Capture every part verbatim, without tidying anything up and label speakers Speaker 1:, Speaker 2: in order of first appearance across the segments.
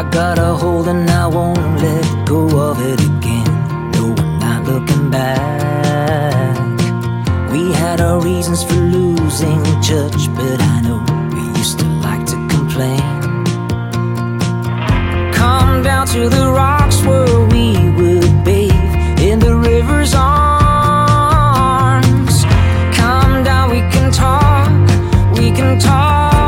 Speaker 1: got a hold and I won't let go of it again. No, I'm not looking back. We had our reasons for losing touch, but I know we used to like to complain. Come down to the rocks where we would bathe in the river's arms. Come down, we can talk, we can talk.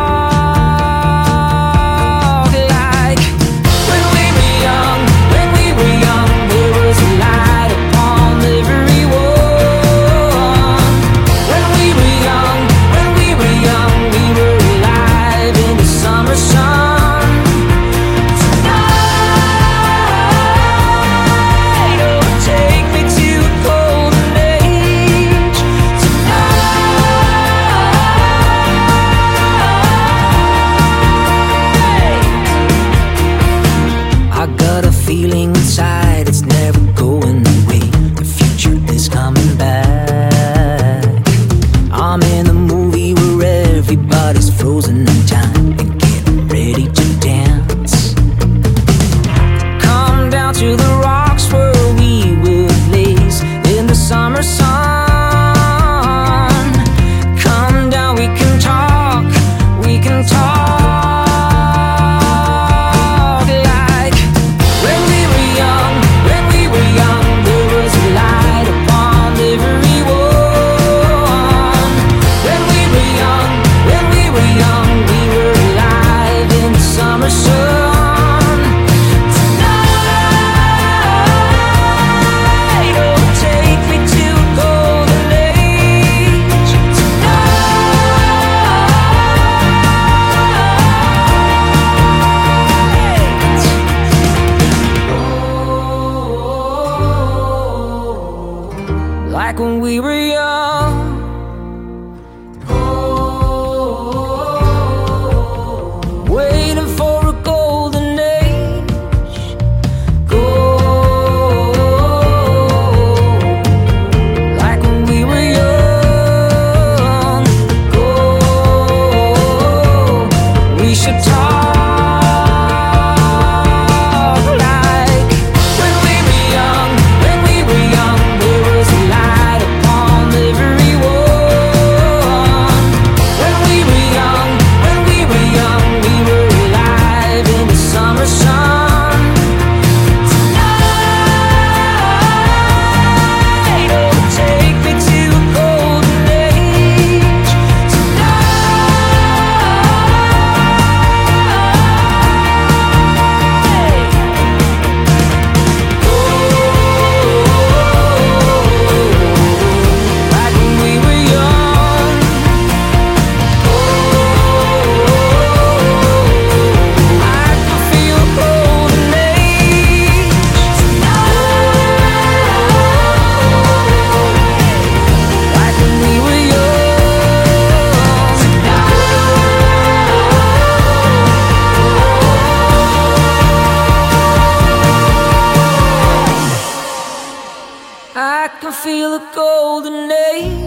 Speaker 1: Feeling inside, it's never going away. The future is coming back. I'm in a movie where everybody's frozen in time and getting ready to dance. Come down to the rocks where we would laze in the summer sun. Come down, we can talk, we can talk. Like when we were young, waiting for a golden age. Gold, like when we were young. Gold, we should talk. I can feel a golden age.